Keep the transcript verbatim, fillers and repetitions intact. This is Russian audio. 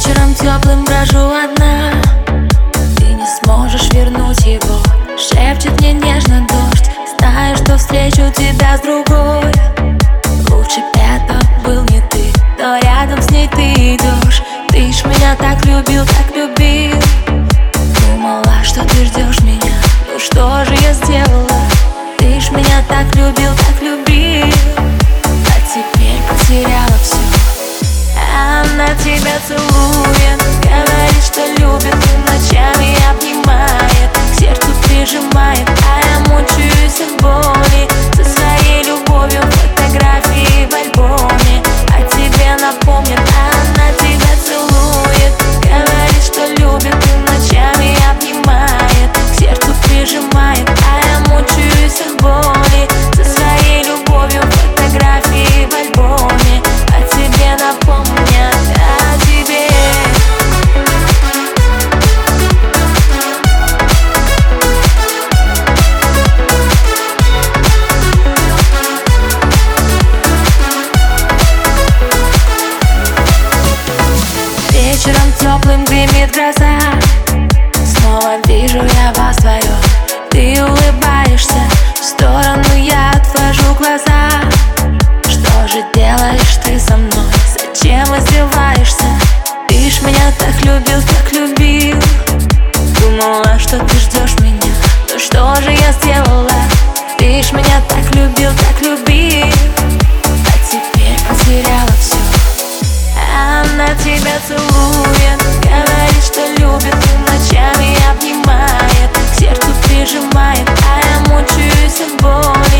Вечером теплым брожу одна, ты не сможешь вернуть его. Шепчет мне нежно дождь, знаю, что встречу тебя с другой. Лучше б это был не ты, но рядом с ней ты идешь. Ты ж меня так любил, так любил. Думала, что ты ждешь меня, ну что же я сделала? Ты ж меня так любил, так любил. А теперь потеряла все. Она тебя целует, говорит, что любит, и ночами обнимает, к сердцу прижимает, а я мучаюсь от боли. Со своей любовью фотографии в альбоме о тебе напомнит. Она тебя целует, говорит, что любит, и ночами обнимает, к сердцу прижимает, а я мучаюсь от боли. Со своей любовью фотографии в альбоме о тебе напомнят. Вечером теплым гремит гроза, снова вижу я вас вдвоем. Ты улыбаешься, в сторону я отвожу глаза. Что же делаешь ты со мной? Зачем издеваешься? Ты ж меня так любил, так любил. Думала, что ты ждешь меня, но что же я сделала? Ты ж меня так любил, так любил. А теперь потеряла все. Она тебя целует, говорит, что любит, и ночами обнимает, к сердцу прижимает, а я мучаюсь от боли.